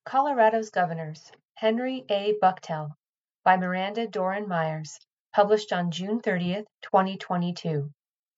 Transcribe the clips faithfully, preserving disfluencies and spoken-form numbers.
Colorado's Governors, Henry A. Bucktel, by Miranda Doran Myers, published on June thirtieth, twenty twenty-two.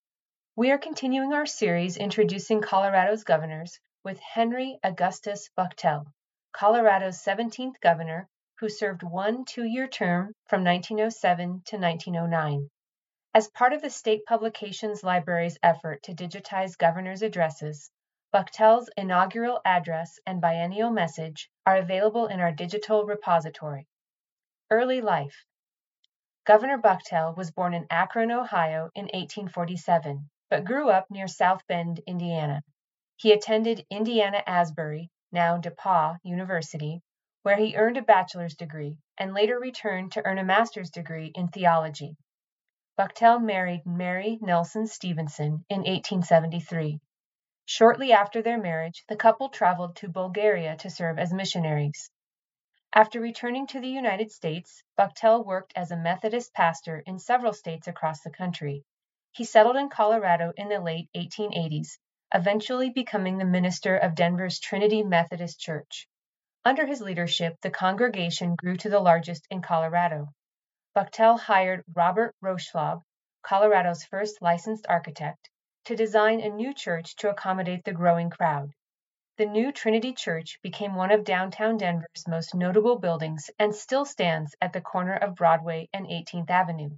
We are continuing our series introducing Colorado's governors with Henry Augustus Bucktel, Colorado's seventeenth governor, who served one two-year term from nineteen oh seven to nineteen oh nine. As part of the State Publications Library's effort to digitize governors' addresses, Bucktel's inaugural address and biennial message are available in our digital repository. Early life. Governor Bucktel was born in Akron, Ohio in eighteen forty-seven, but grew up near South Bend, Indiana. He attended Indiana Asbury, now DePauw University, where he earned a bachelor's degree and later returned to earn a master's degree in theology. Bucktel married Mary Nelson Stevenson in eighteen seventy-three. Shortly after their marriage, the couple traveled to Bulgaria to serve as missionaries. After returning to the United States, Bucktel worked as a Methodist pastor in several states across the country. He settled in Colorado in the late eighteen eighties, eventually becoming the minister of Denver's Trinity Methodist Church. Under his leadership, the congregation grew to the largest in Colorado. Bucktel hired Robert Rocheflaub, Colorado's first licensed architect, to design a new church to accommodate the growing crowd. The new Trinity Church became one of downtown Denver's most notable buildings and still stands at the corner of Broadway and eighteenth Avenue.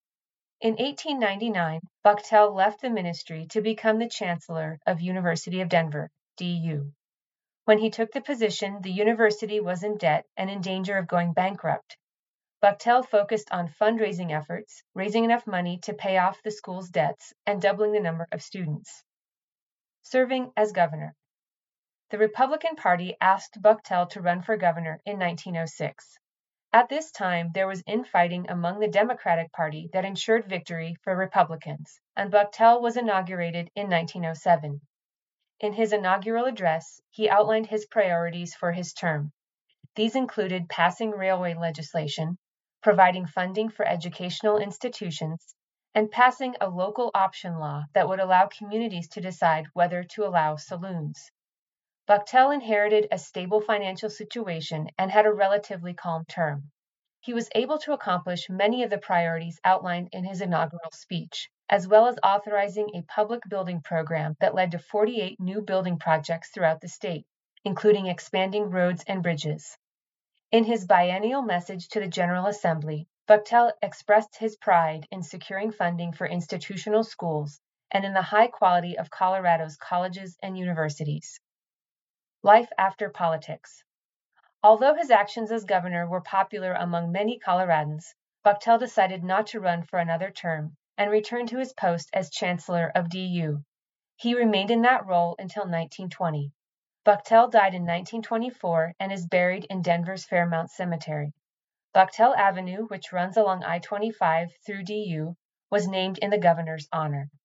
In eighteen ninety-nine, Bucktel left the ministry to become the chancellor of University of Denver, D U. When he took the position, the university was in debt and in danger of going bankrupt. Bucktel focused on fundraising efforts, raising enough money to pay off the school's debts, and doubling the number of students. Serving as governor. The Republican Party asked Bucktel to run for governor in nineteen oh six. At this time, there was infighting among the Democratic Party that ensured victory for Republicans, and Bucktel was inaugurated in nineteen oh seven. In his inaugural address, he outlined his priorities for his term. These included passing railway legislation, providing funding for educational institutions, and passing a local option law that would allow communities to decide whether to allow saloons. Bucktel inherited a stable financial situation and had a relatively calm term. He was able to accomplish many of the priorities outlined in his inaugural speech, as well as authorizing a public building program that led to forty-eight new building projects throughout the state, including expanding roads and bridges. In his biennial message to the General Assembly, Bucktel expressed his pride in securing funding for institutional schools and in the high quality of Colorado's colleges and universities. Life after politics. Although his actions as governor were popular among many Coloradans, Bucktel decided not to run for another term and returned to his post as chancellor of D U. He remained in that role until nineteen twenty. Bucktel died in nineteen twenty-four and is buried in Denver's Fairmount Cemetery. Bucktel Avenue, which runs along I twenty-five through D U, was named in the governor's honor.